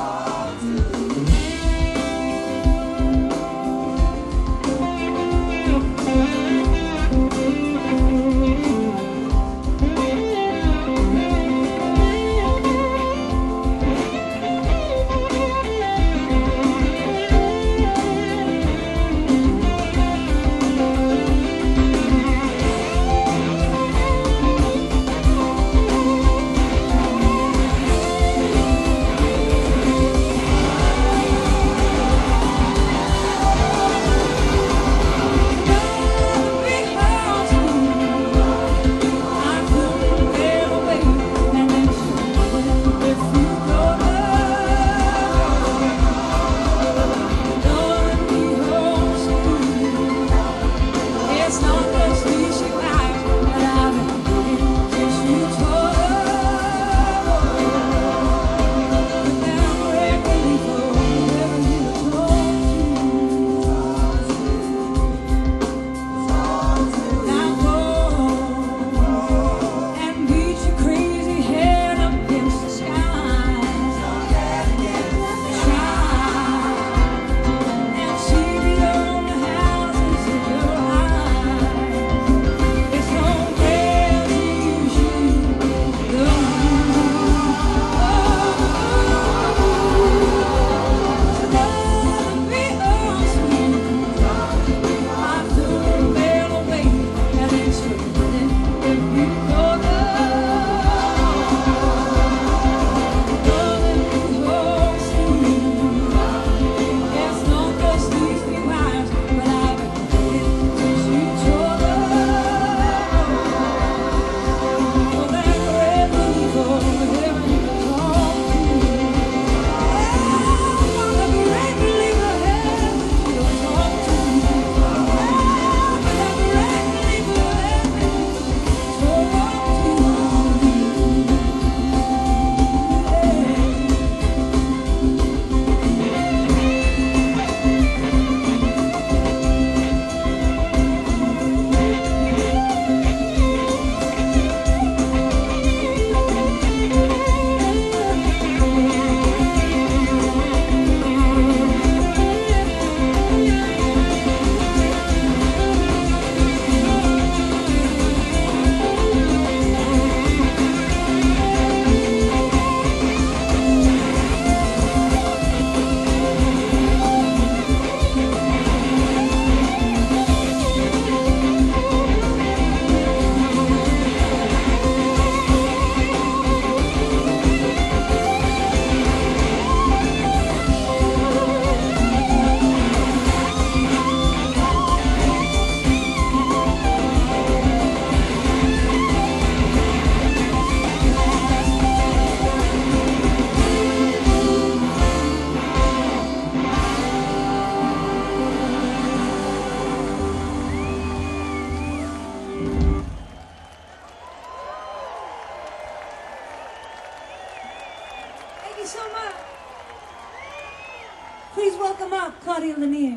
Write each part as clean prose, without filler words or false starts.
Please welcome up Claudia Lanier.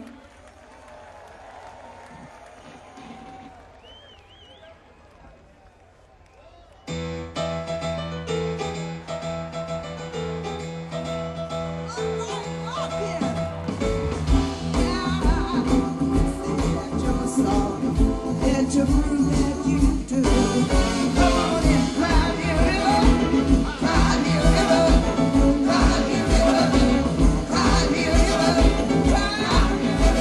Cry me a river, cry me a river, cry.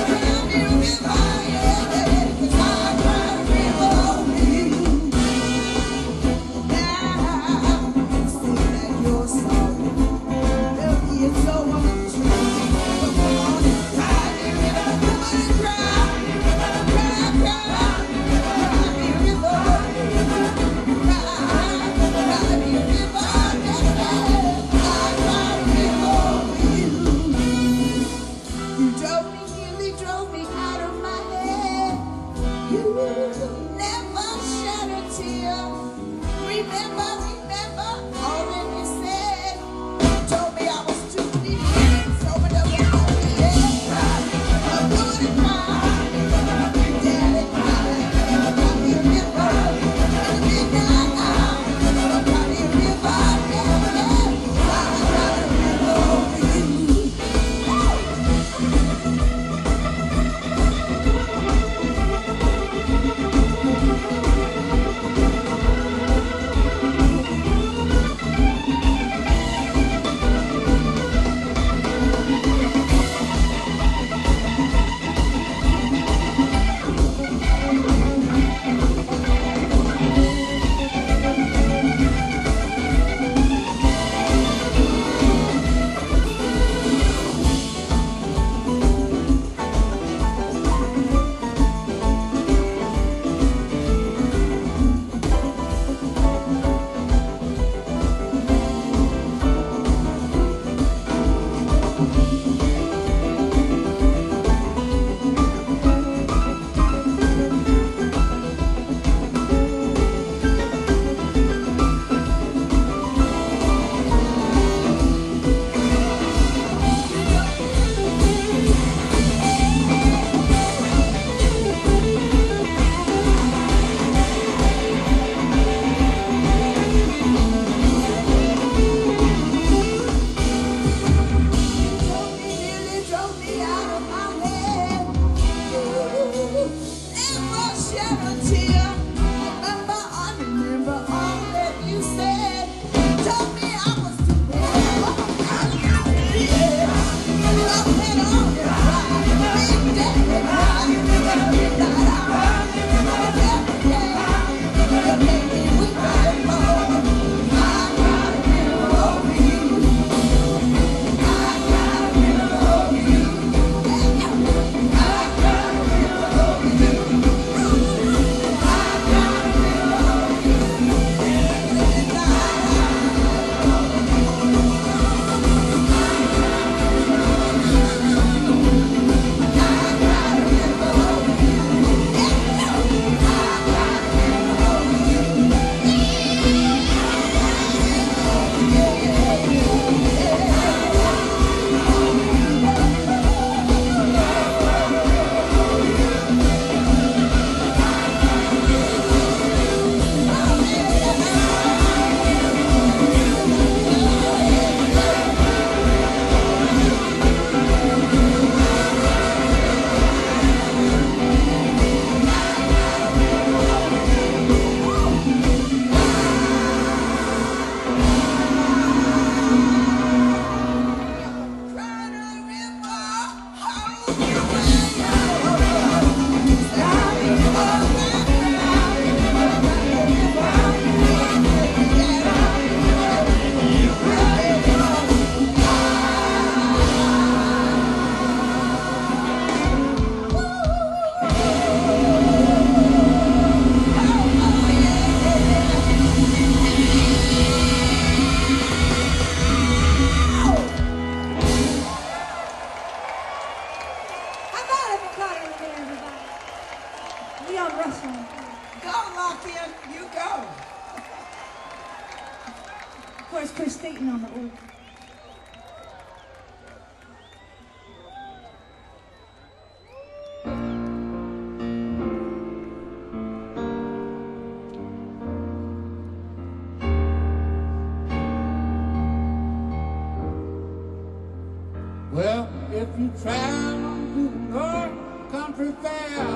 Well, if you travel to North Country Fair,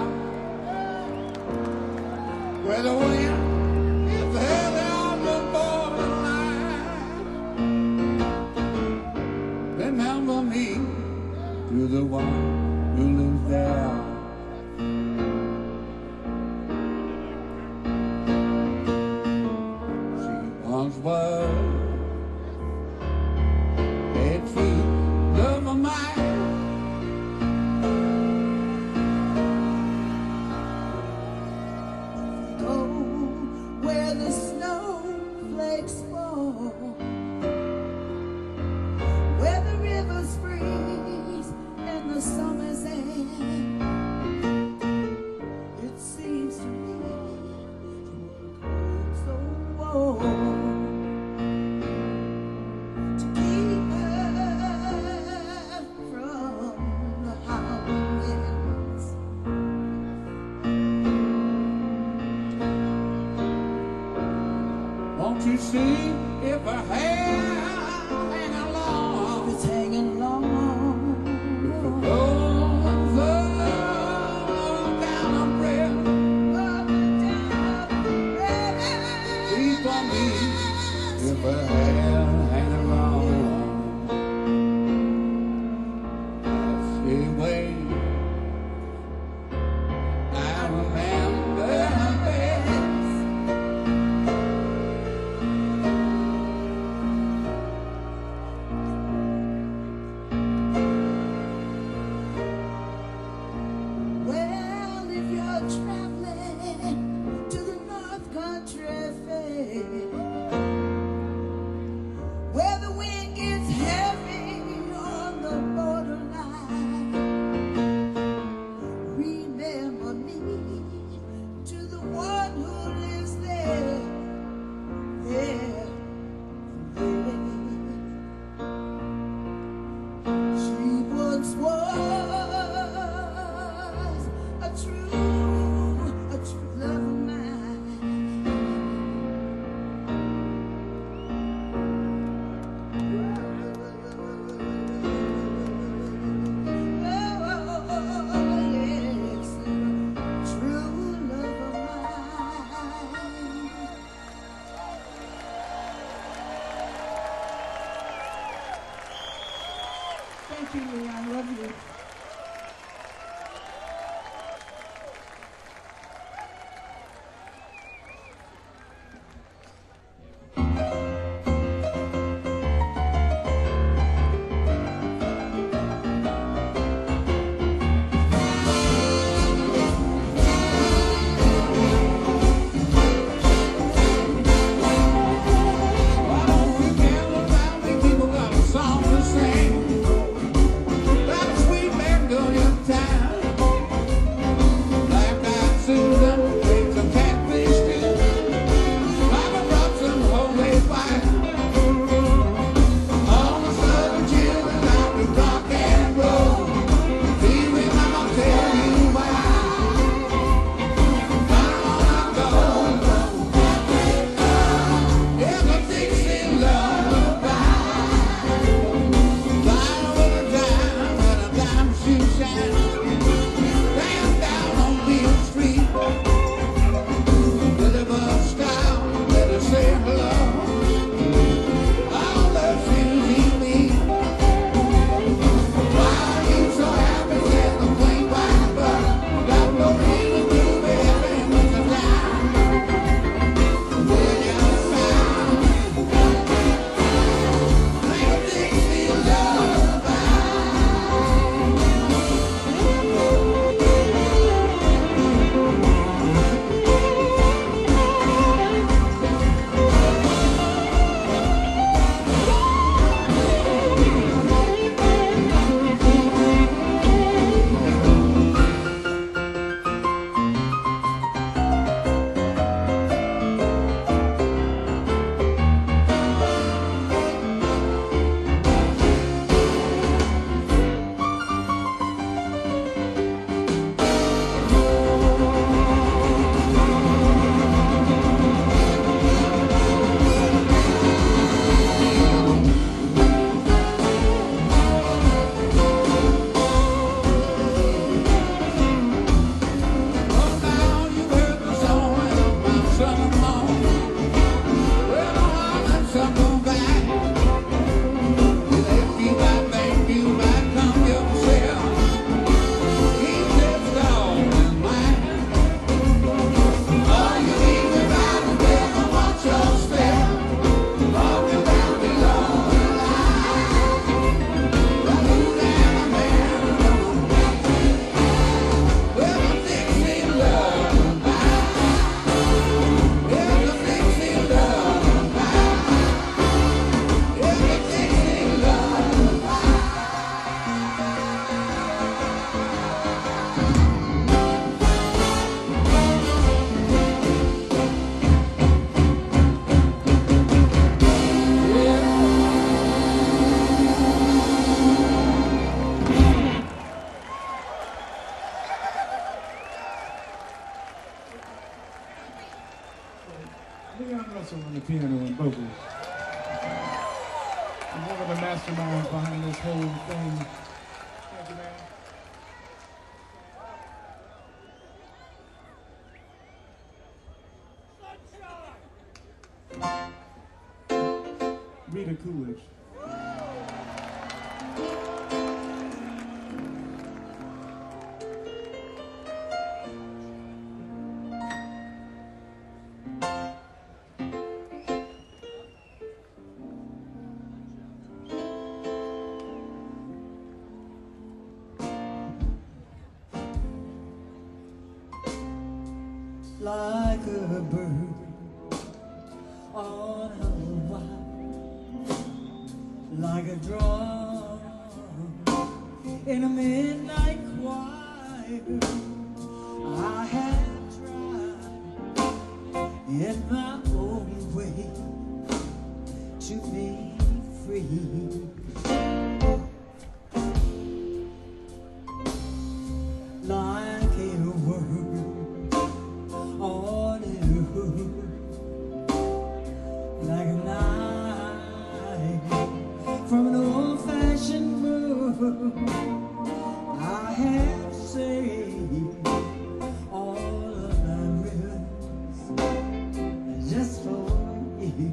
where the wind is heavy on the borderline, remember me to the one who lives there. She once was a true love of mine. Go where the snowflakes fall, where the rivers freeze and the summer's end. It seems to me you were so warm to keep her from the howling winds. Won't you see if her hair hanging long? It's hanging long. If it goes down a breath, please for me if her hair hanging long. She waits. I remember her face. Well, if you're traveling to the North Country Fair, where the wind gets heavy on the borderline, remember me to the one who lives there, there, there. She once was a true love of mine. Oh, yes, true love of mine. Thank you, Lee. I love you. Why don't we gather round and people got a song to sing? That sweet like a bird on a wire, like a drum in a midnight choir. I have tried in my own way to be free. Like a word on a hook, like a knife from an old-fashioned book. I have saved all of my rivers just for you.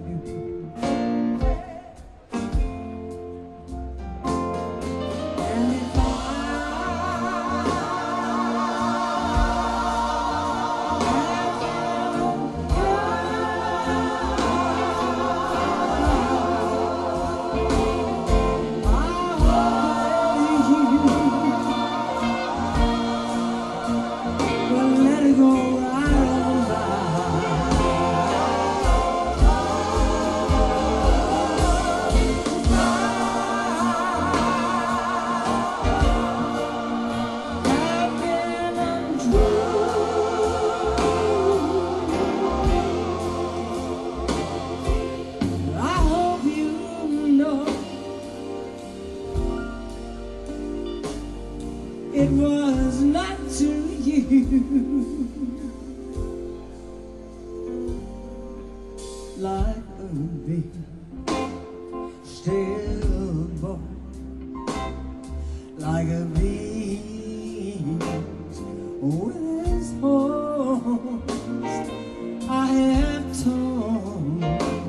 It was not to you, like a bee stillborn, like a beast with his horns. I have torn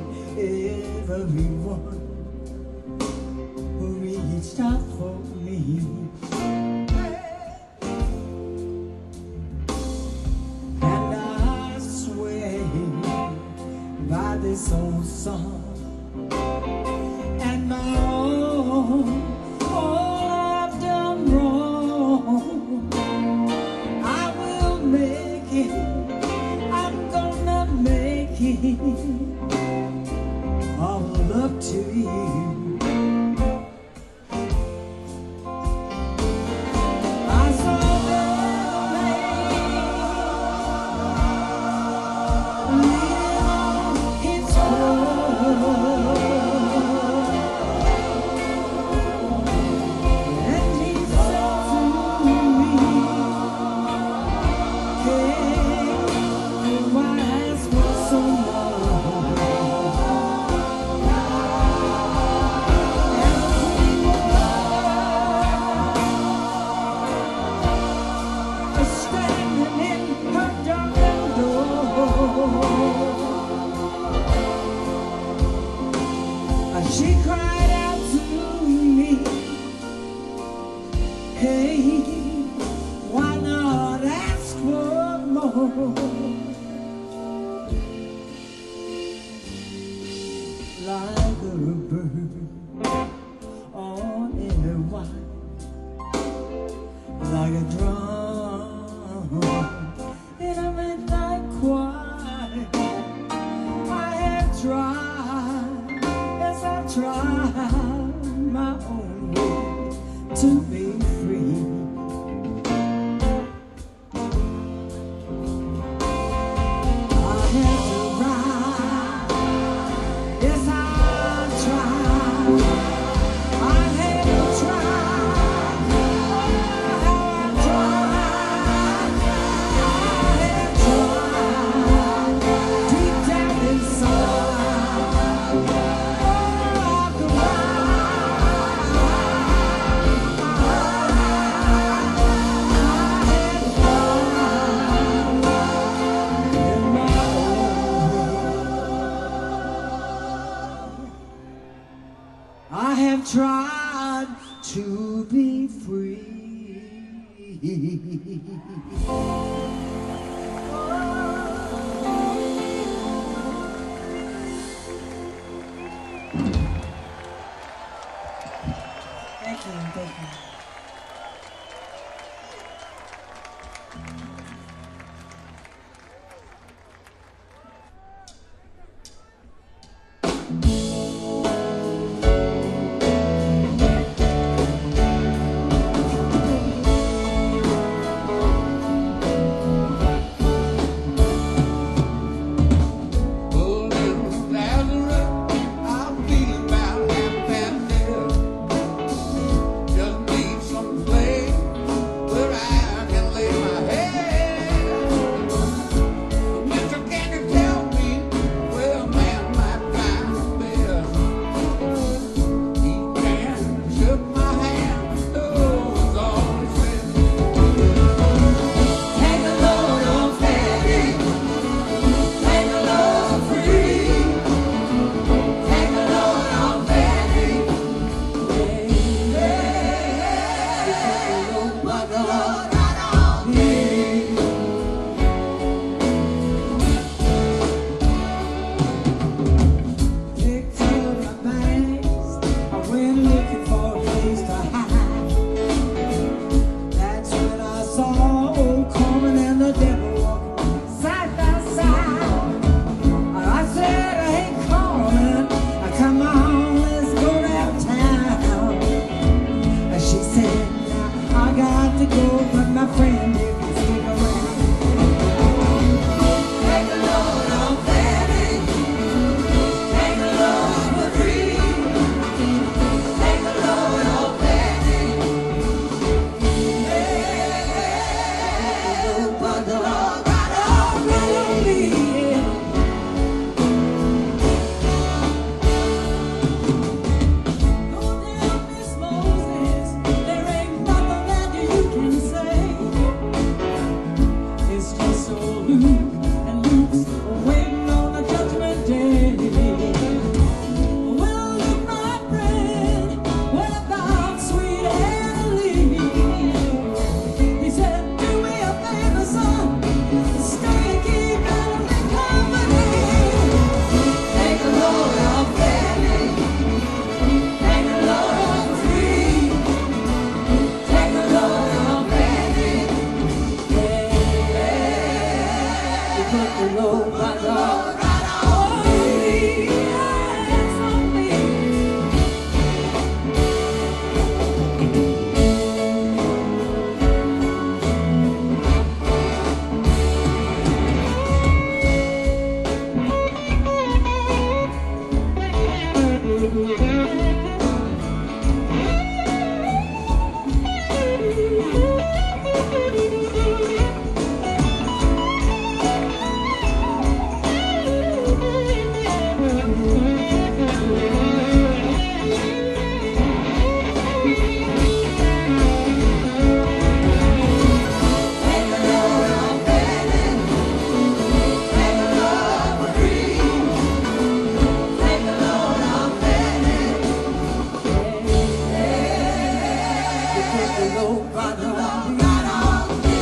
everyone who reached out for me. By this old song and my own, all I've done wrong, I will make it, I'm gonna make it all up to you. She cried out to me, hey, why not ask for more? Like a bird on a wire, like a drum in a midnight choir. I have tried, yes, I've tried my own way to be free. I have to ride, yes, I've tried. I have to try, oh, I've tried. I have tried, deep down inside. I have tried to be free. Thank you, thank you. to go, but my friend, if you stick around. Take a load off Fanny. Take a load for free. Take a load off Fanny. Hey, put the load right on me. Go down, Miss Moses. There ain't nothing that you can say. It's just old Luke and Luke's waiting on the judgment day. Well, look, my friend, what about sweet Annalie? He said, do me a favor, son, stay and keep Annalie company. Take a load off Fanny. Take a load off free. Take a load off Fanny. You put the load right on me. Yes, on me. Take a load off Fanny. Take a load free. Take a load off Fanny. You put the load right on me.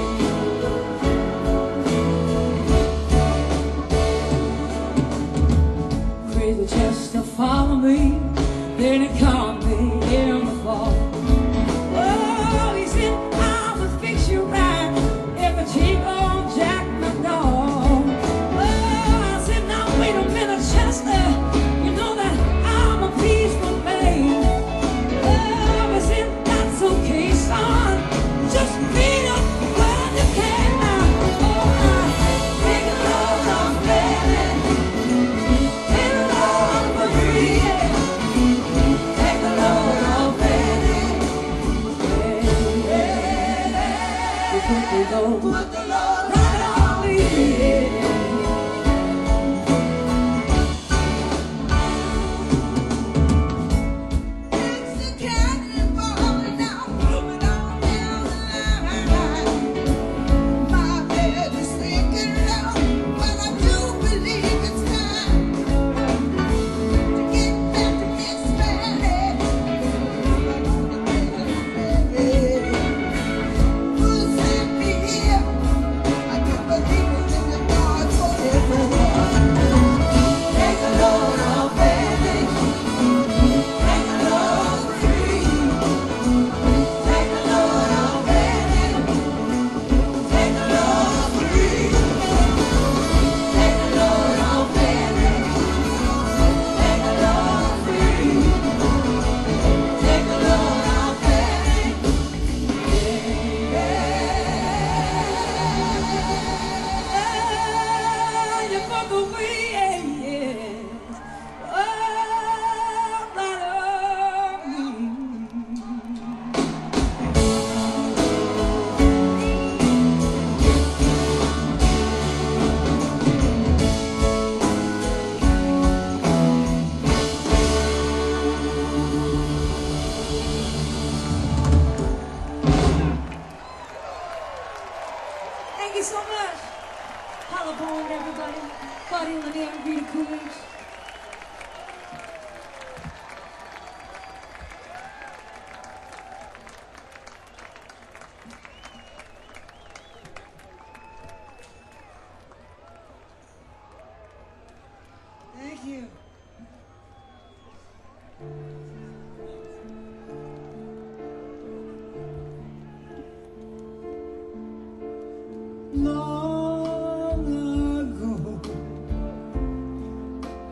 Crazy Chester followed me, then he caught me in the fall. Oh, he said, I will fix you right if I cheat on Jack McDowell. Oh, I said, now wait a minute, Chester, you know that I'm a peaceful man. Oh, I said, that's okay, son, just beat up when you can now. Oh, take a load off Fanny. Take a load for free, yeah. Take a load off Fanny. You put the load right on me, yeah. It's the cannonball now, moving on down the line. My head is thinking low, but I do believe it's time to get back to Miss Fanny. Who sent me here? I do believe it's in the cards for everyone. Take a load off Fanny. Take a load free. Take a load off Fanny. Take a load free. Take a load off Fanny. Take a load free. Take a load off Fanny. You put the way, oh, right on me. Thank you so much. Holla Boyd, everybody. Claudia Lanier, Rita Coolidge. Thank you. Long ago,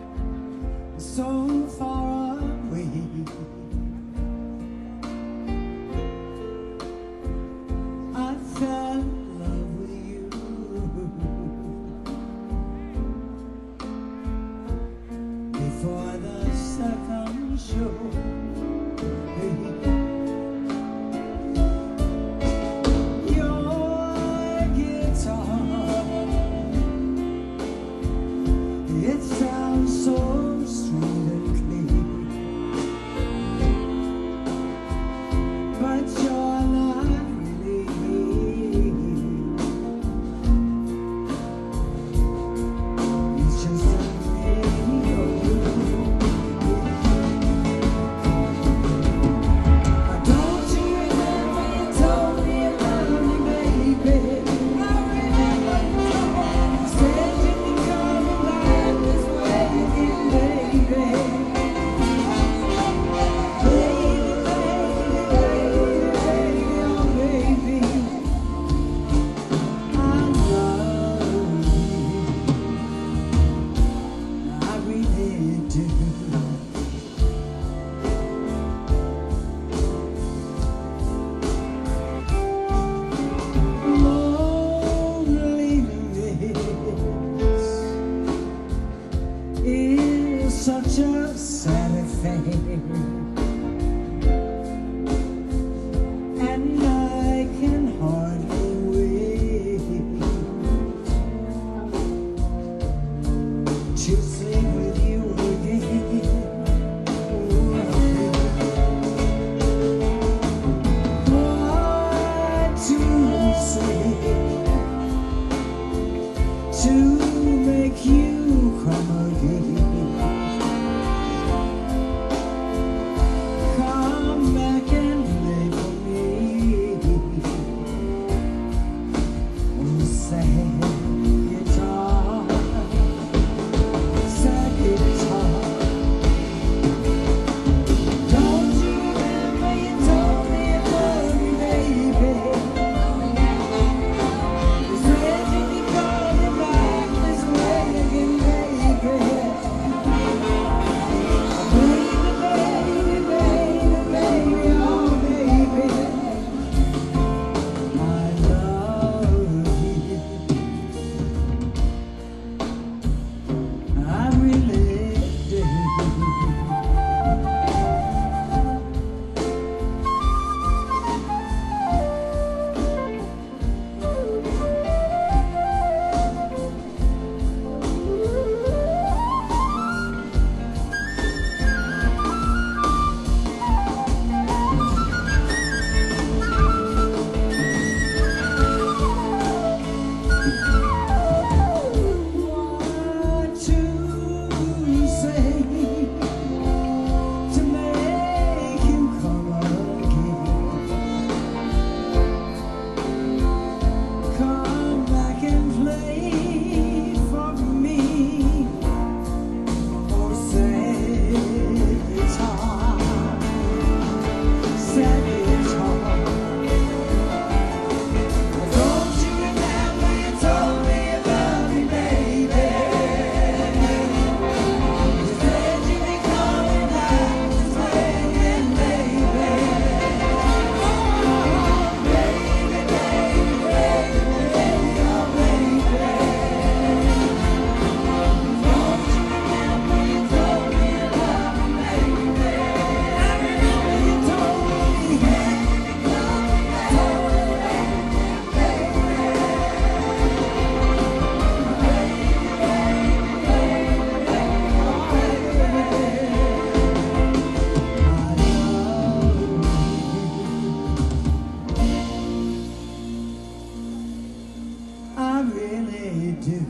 do.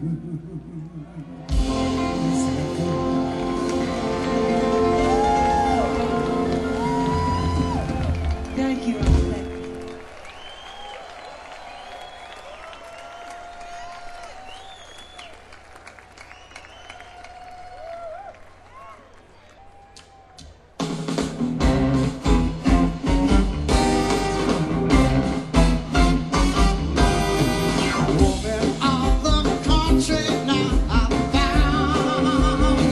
Thank you, Ron. Thank you. Woman of the country, now I found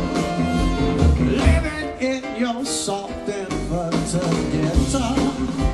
you living in your soft and fertile ghetto.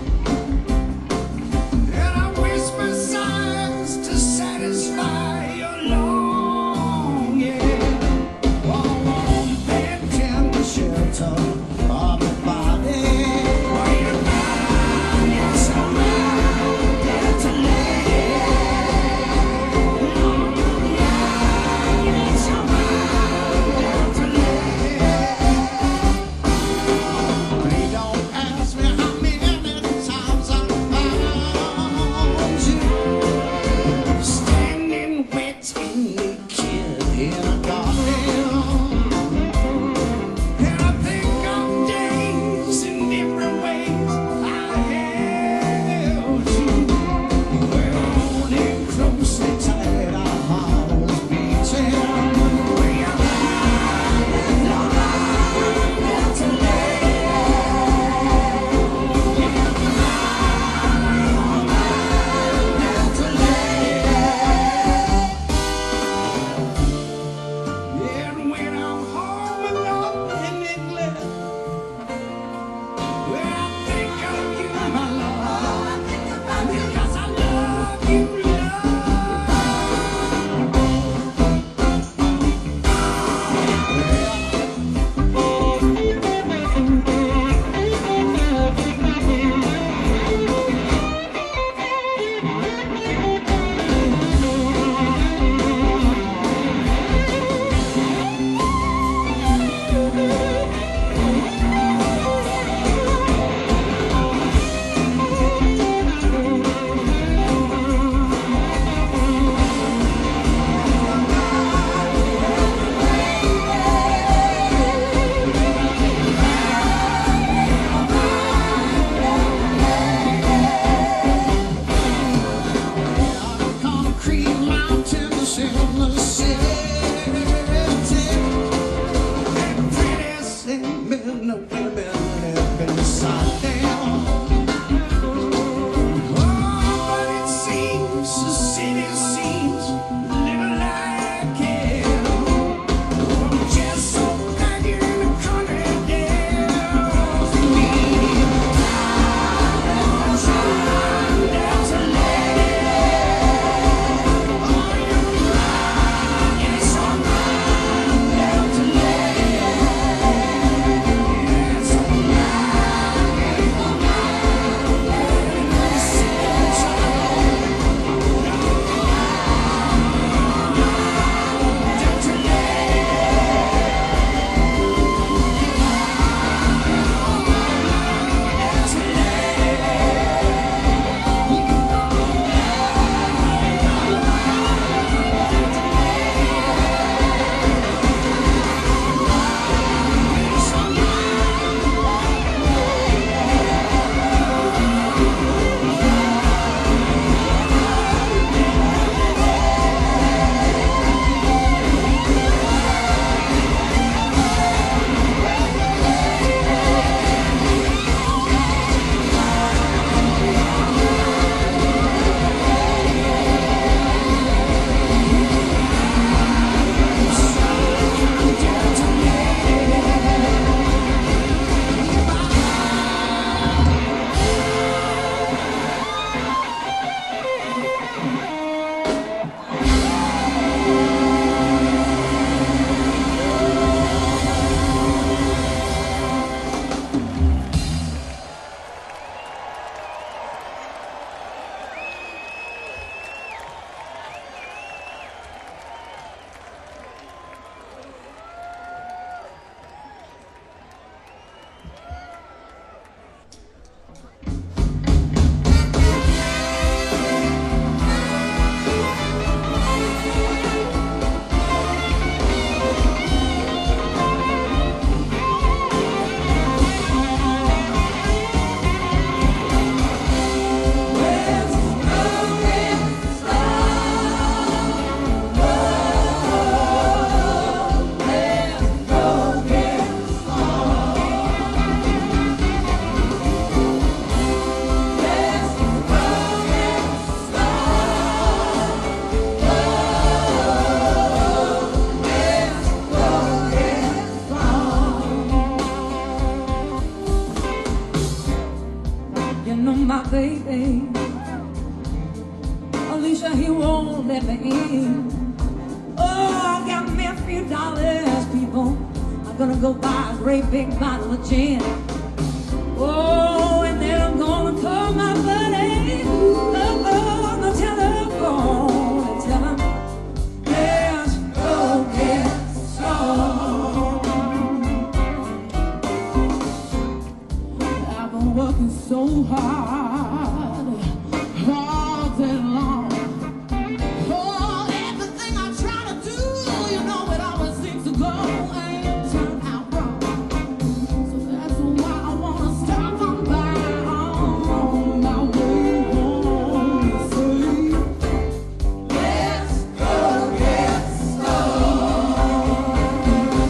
You know my baby, Alicia, he won't let me in. Oh, I got me a few dollars, people. I'm gonna go buy a great big bottle of gin. Oh, and then I'm gonna call my buddy on the telephone and tell him, let's go get some. I've been working so hard, all day long. Oh, everything I try to do, you know, it always seems to go and turn out wrong. So that's why I wanna stop on by on my way home and say, let's go get some.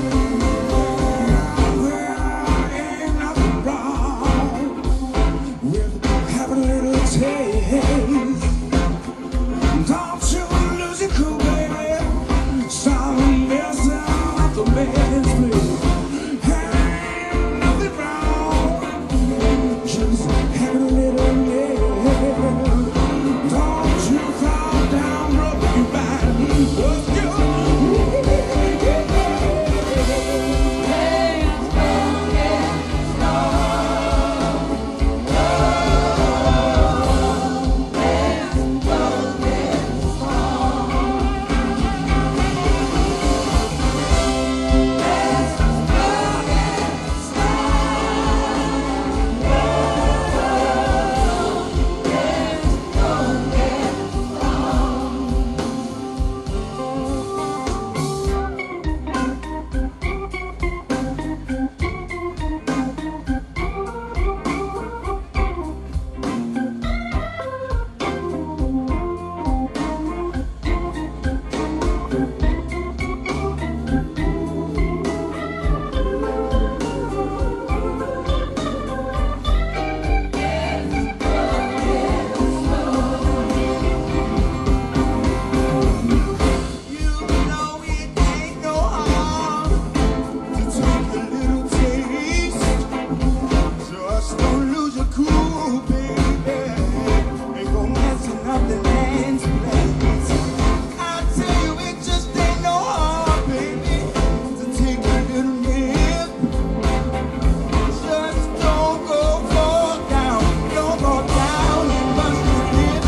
There ain't nothing wrong with having a little taste. Don't you lose your cool, baby. Stop messing up the man's place. Ain't nothing wrong, just having a little nip. Don't you fall down, rub your back. Let's go. You know it ain't no harm to take a little taste. Just don't lose your cool, baby, and go messing up the man's place. I tell you, it just ain't no harm, baby, to take a little nip. Just don't go fall down, don't go down and bust your lip.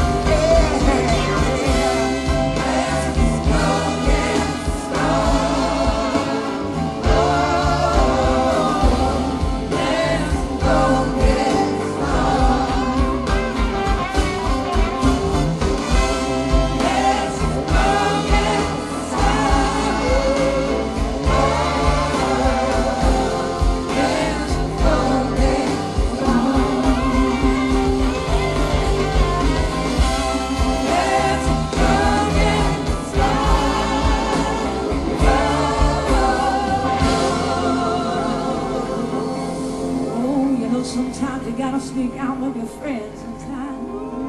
Oh, you know, sometimes you gotta sneak out with your friends sometimes.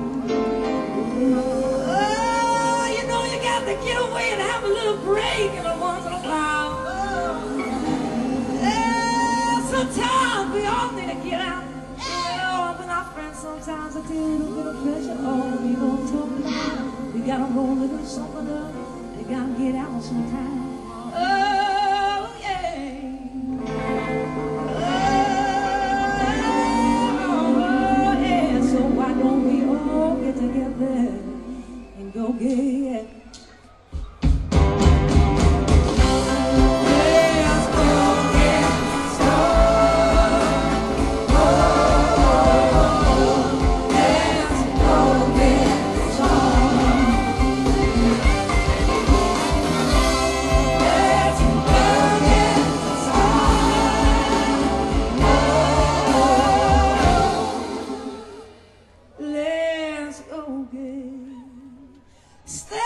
Oh, you know, you gotta get away and have a little break every once in a while. Yeah, sometimes we all need to get out. Oh, with our friends sometimes I feel a little bit of pressure. Oh, we gonna talk about it. We gotta roll a little something up. We gotta get out sometime. Oh, yeah. Oh, yeah. So why don't we all get together and go get let's go get some. Let's go get some. Let's go get some. Let's go get some.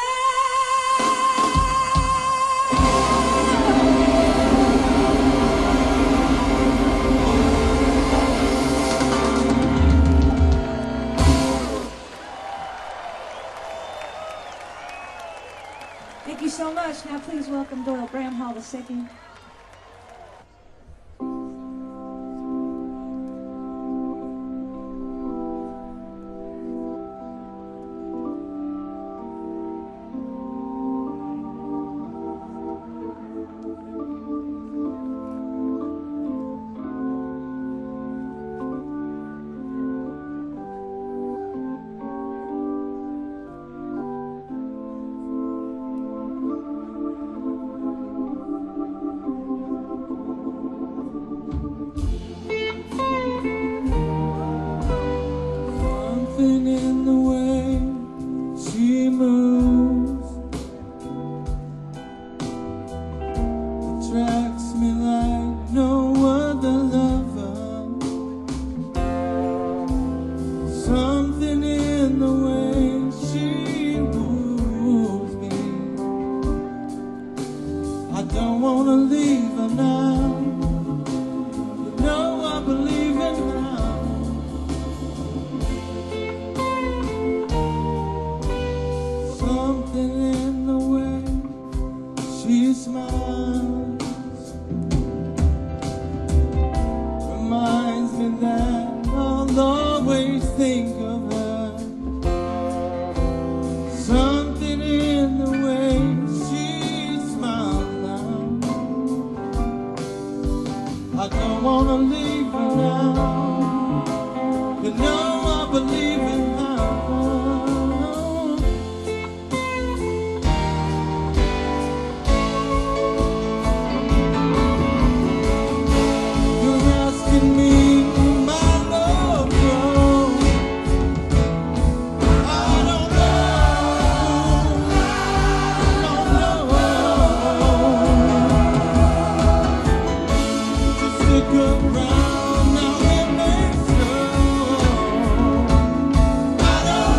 Thank you so much. Now please welcome Doyle Bramhall II. always think of her. Something in the way she smiles now. I don't wanna leave her now. You know I believe in her. You're asking me where my love goes. I don't know. Just stick around now and make sure. I don't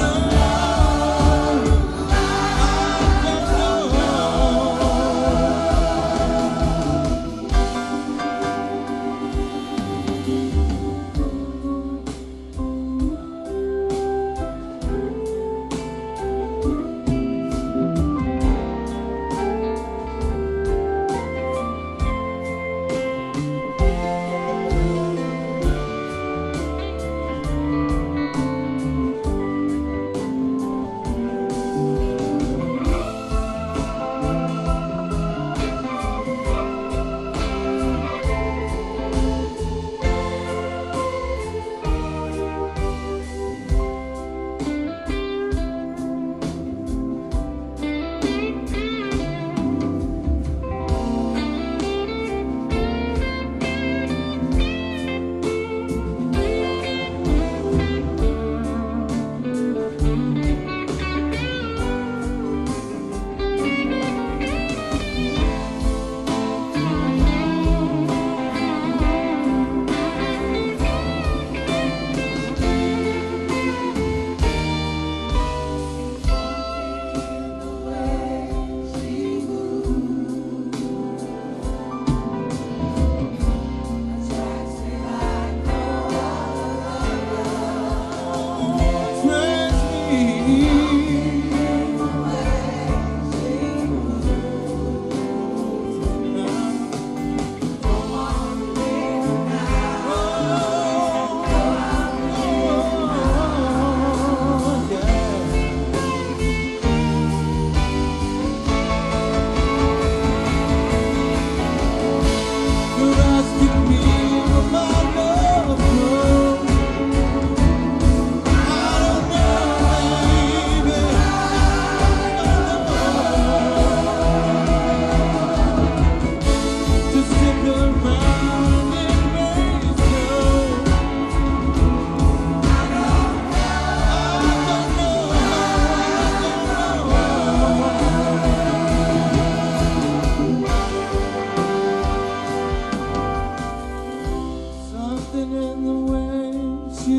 something in the way she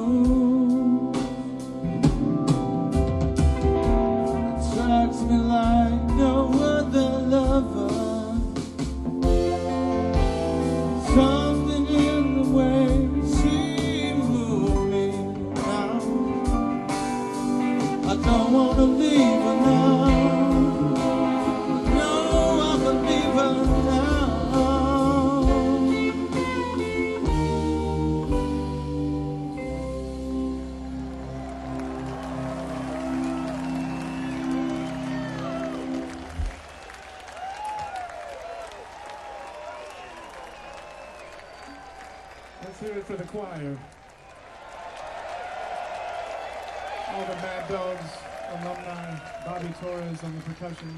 moves attracts me like no other lover. Something in the way she moves me now. I don't wanna leave her now. No, I believe her now. Let's hear it for the choir. All the Mad Dogs alumni, Bobby Torres on the percussion,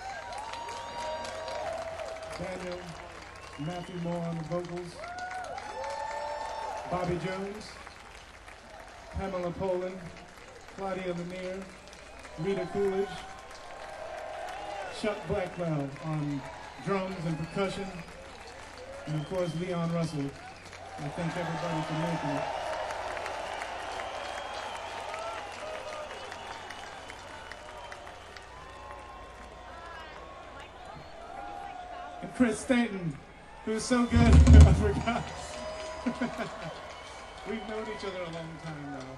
Daniel, Matthew Moore on the vocals, Bobby Jones, Pamela Poland, Claudia Lanier, Rita Coolidge, Chuck Blackwell on drums and percussion, and of course Leon Russell. I thank everybody for making it. And Chris Stanton, who's so good, I forgot. We've known each other a long time now.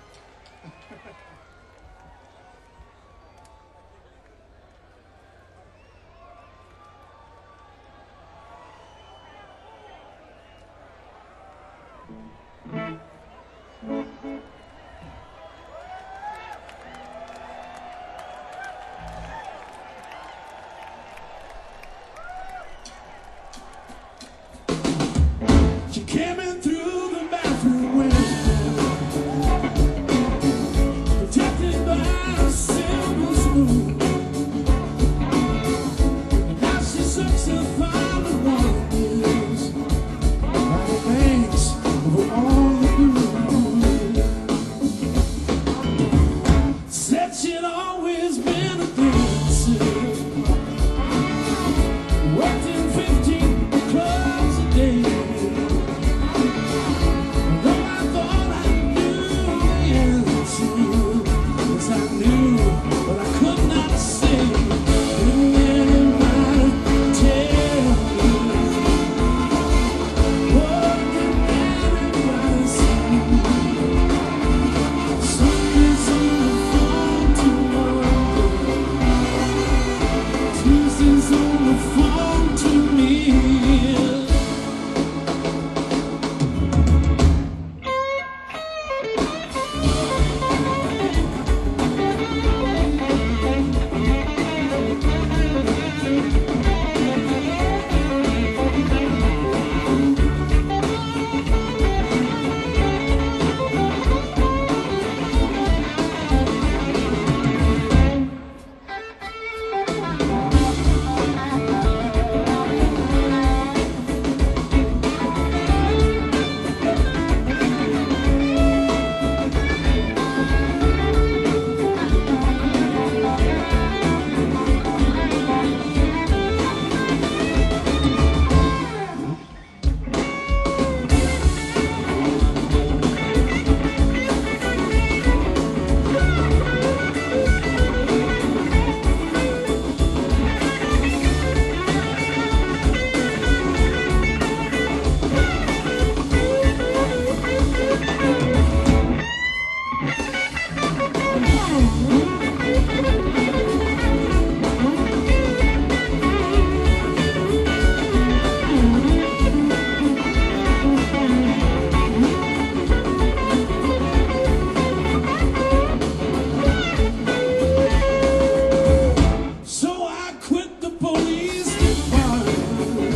So I quit the police department,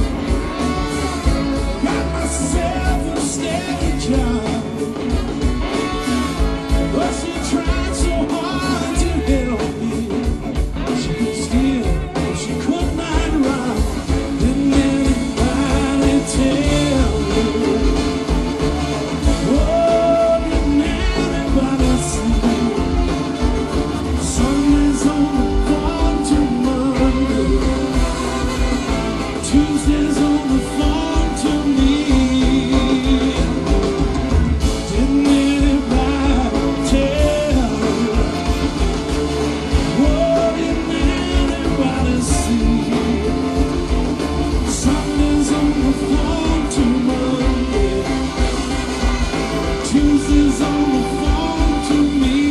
got myself a steady job. But she tried so hard to help me. She could steal, but she could not rob. Didn't anybody tell me? Oh, didn't anybody see? Sundays on the phone to Monday, Tuesdays on the phone to me. Didn't anybody tell me? Oh, didn't anybody see? Sundays on the phone to Monday, Tuesdays on the phone to me.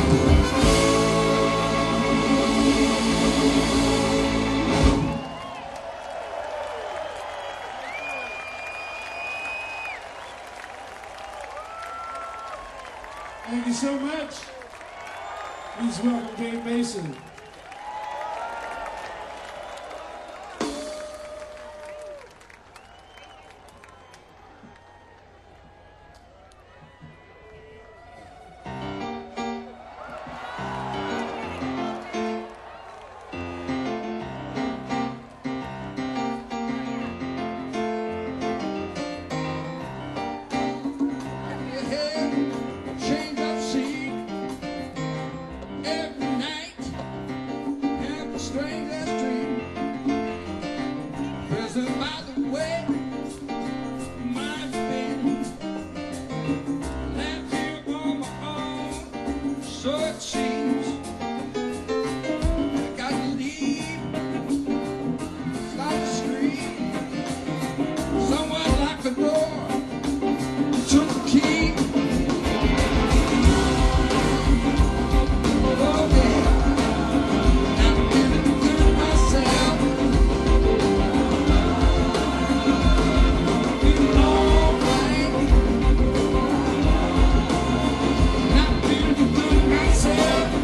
Thank you so much. Please welcome Dave Mason. Change of scene every night, have the strangest dream. Present by the way my been left here on my own, so it seems. I got to leave, start to scream. Someone locked the door, took the key. Myself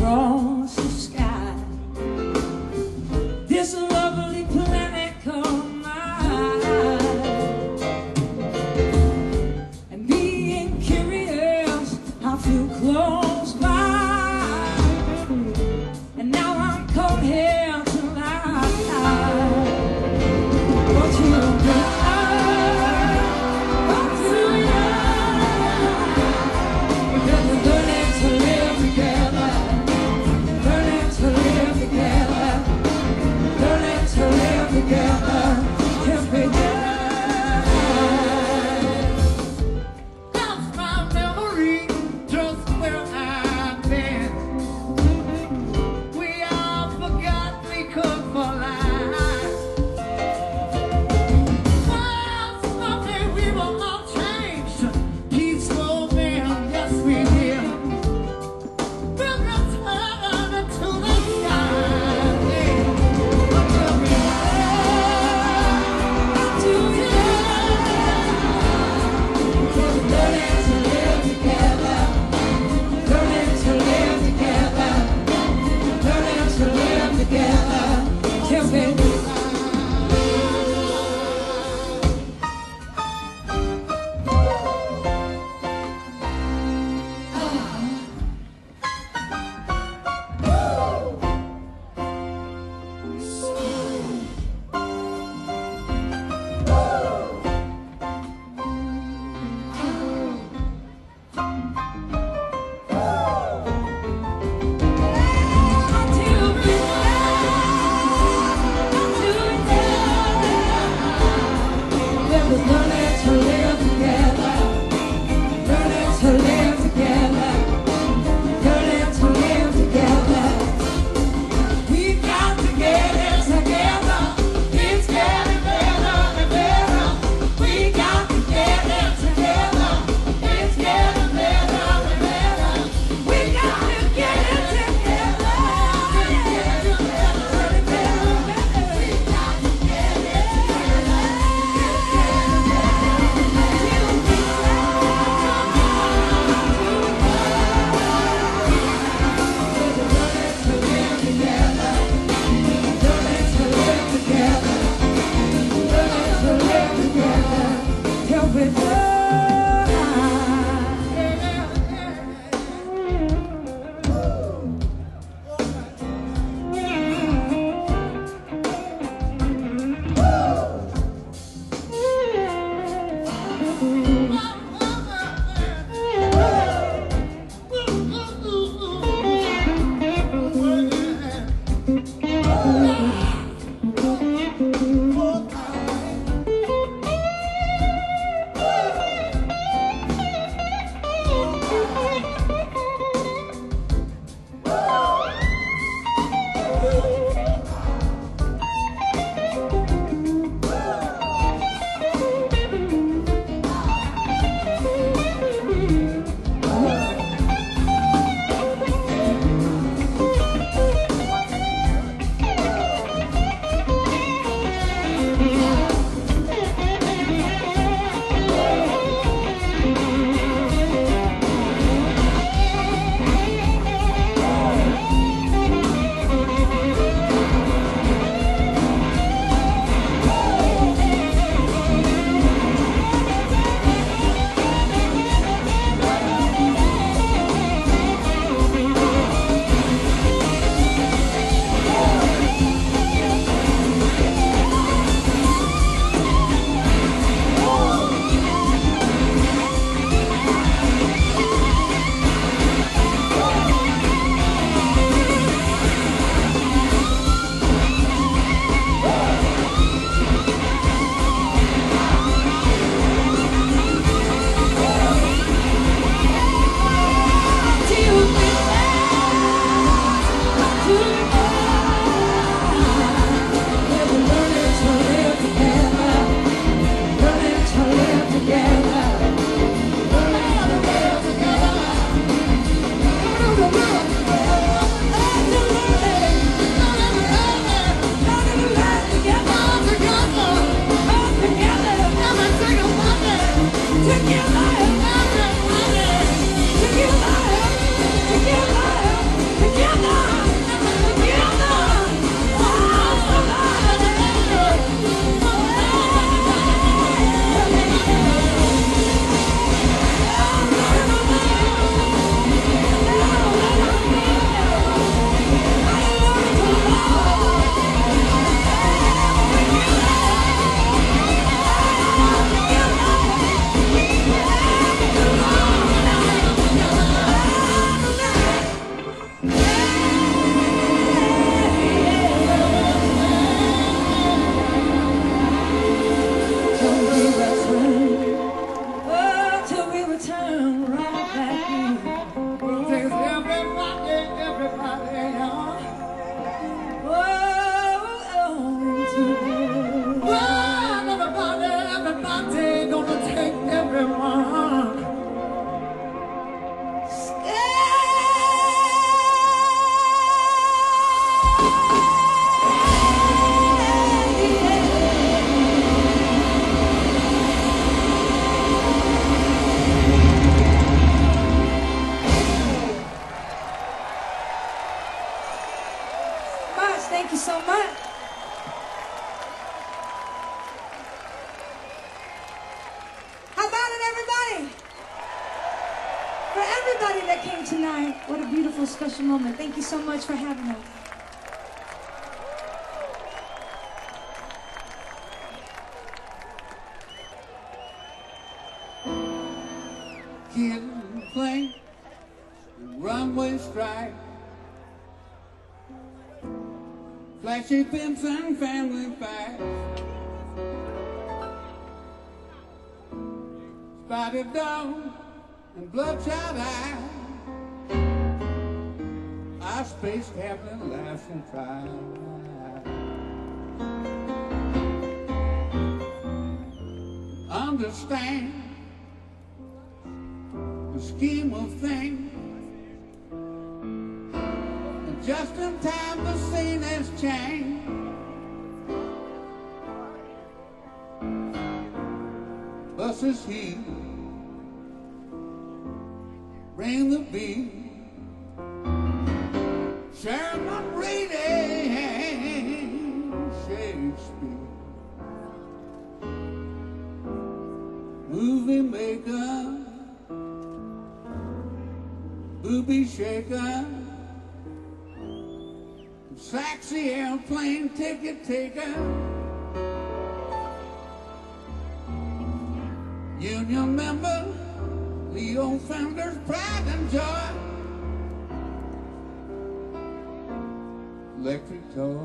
across the sky. This lovely planet called mine. And being curious, I feel close by. And now I'm caught here till I die. But you know I'm too young. Because we're learning to live together. Thank you so much. How about it, everybody? For everybody that came tonight, what a beautiful, special moment. Thank you so much for having us. Kids play the runway strike, flashy pimps and family fights, spotted dog and bloodshot eye. Our space captain laughs and cries. Understand the scheme of things, and just in time the scene has changed. Buses heat, bring the beat, Sherman reading Shakespeare, movie maker, booby shaker, sexy airplane ticket taker, union member, Leo Founder's pride and joy, electric toy,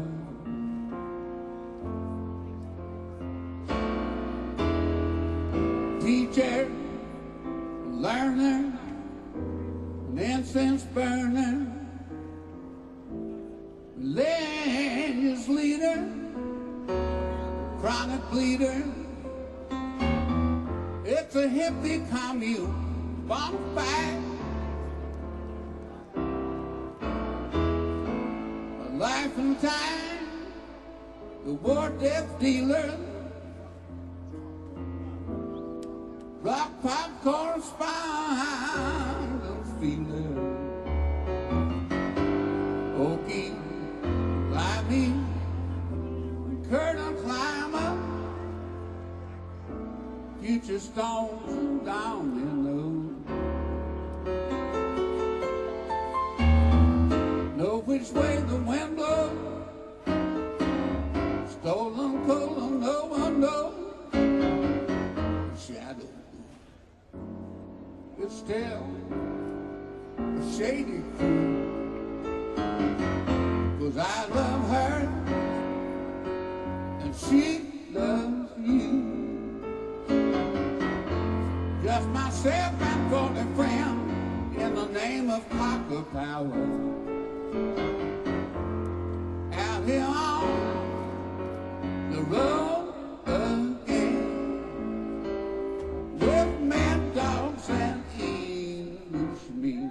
teacher, learner, an incense burner, religious leader, chronic bleeder. It's a hippie commune bonfire, a life and time, the war death dealer, rock pop correspondence feeler, Okie, Limey, curtain climber, future stones down in know which way the wind blows, stolen coal, no one knows. Shadow, it's still a shady crew, 'cause I love her and she loves you. Just myself and 40 friends in the name of Cocker Power, out here on the road again, with mad dogs and Englishmen.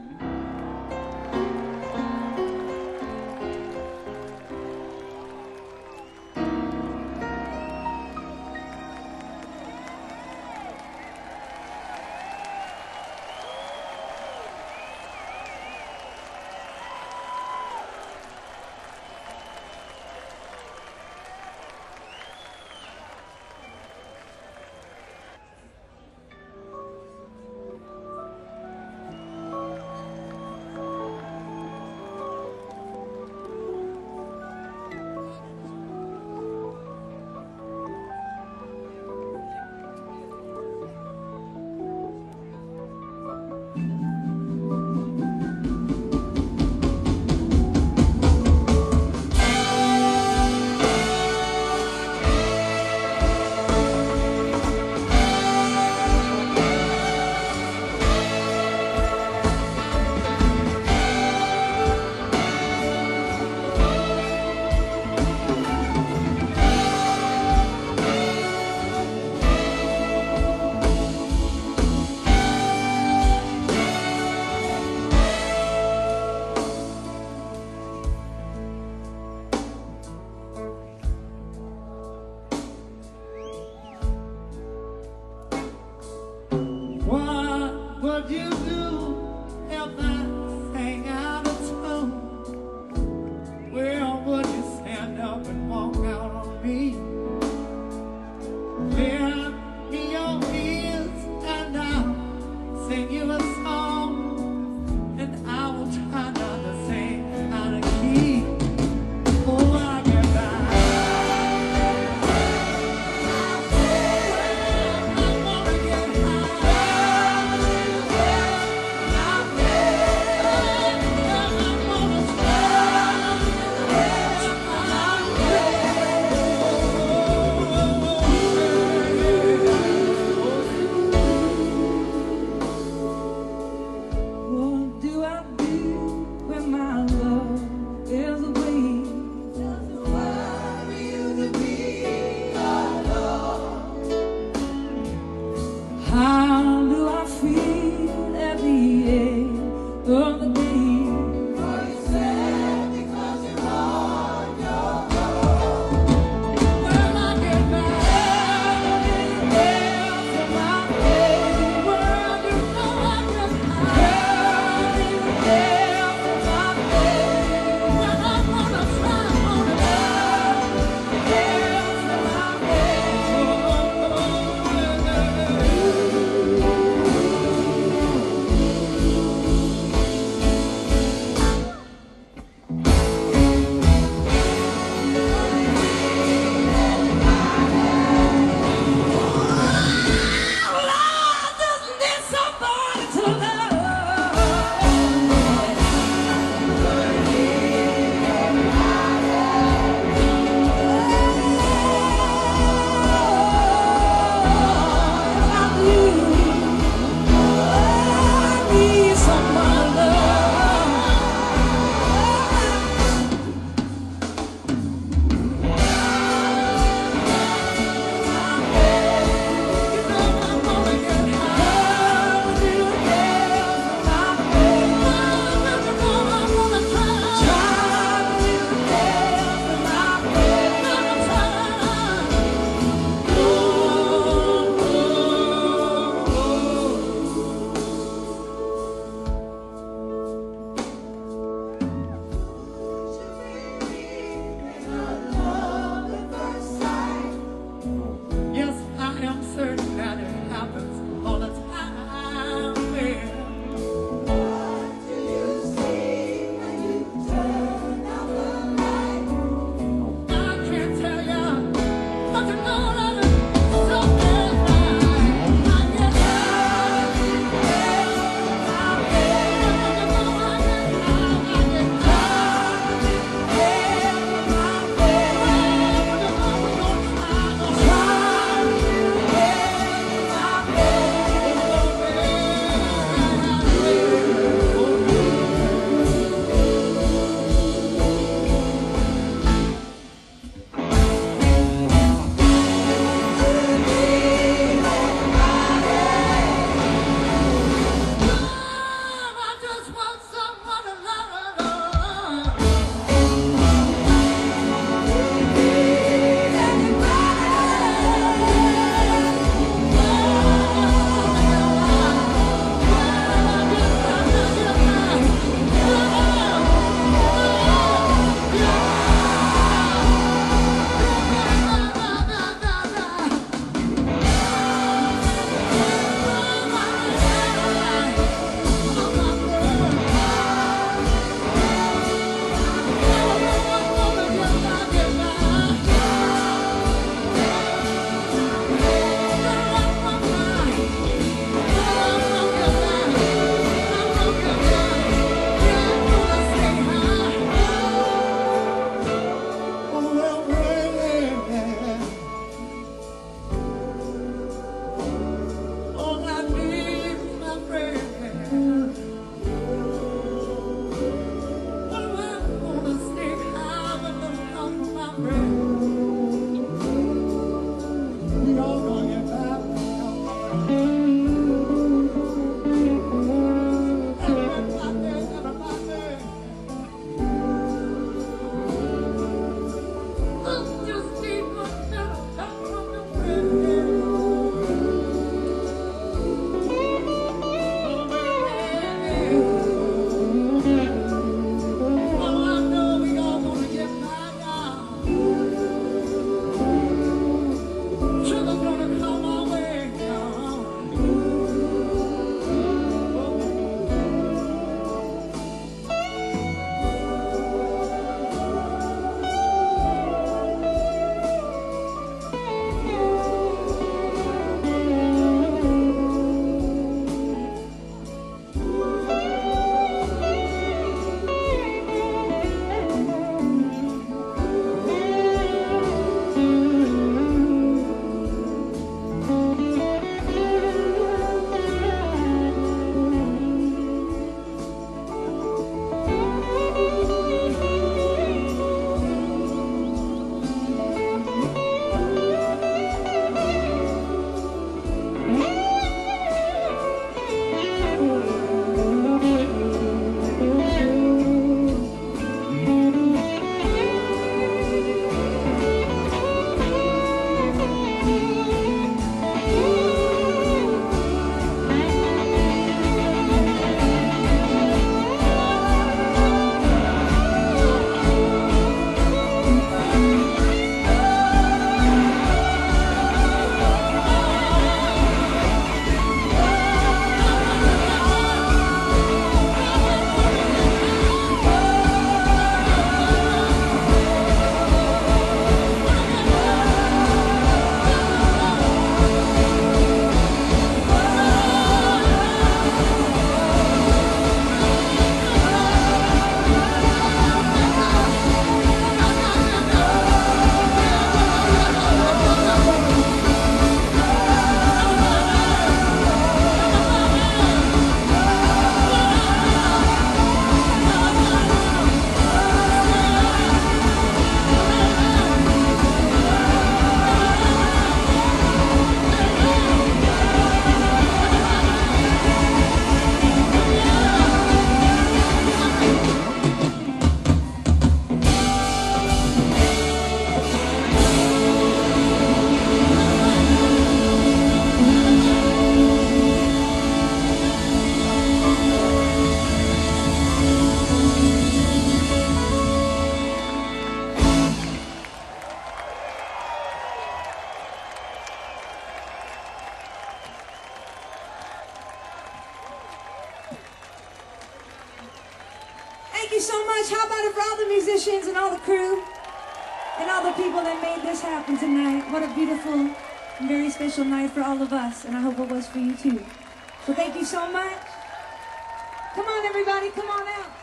you so much. How about it for all the musicians and all the crew and all the people that made this happen tonight? What a beautiful and very special night for all of us, and I hope it was for you too. So thank you so much. Come on, everybody. Come on out.